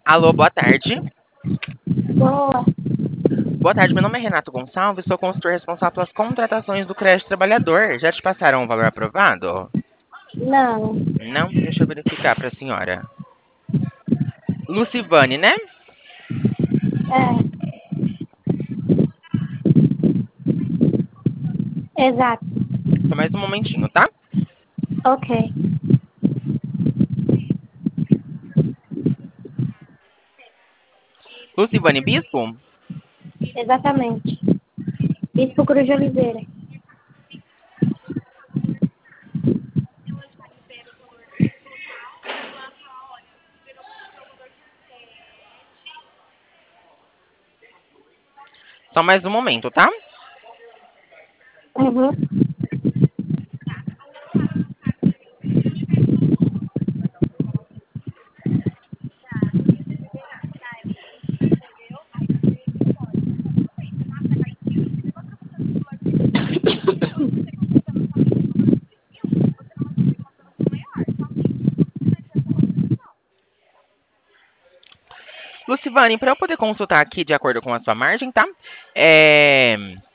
Alô, boa tarde. Boa. Boa tarde, meu nome é Renato Gonçalves, sou consultor responsável pelas contratações do crédito trabalhador. Já te passaram o valor aprovado? Não. Não? Deixa eu verificar para a senhora. Lucivane, né? É, exato. Só mais um momentinho, tá? Ok. Lucivane Bispo? Exatamente. Bispo Cruz de Oliveira. Só mais um momento, tá? Uhum. Lucivane, para eu poder consultar aqui de acordo com a sua margem, tá? É...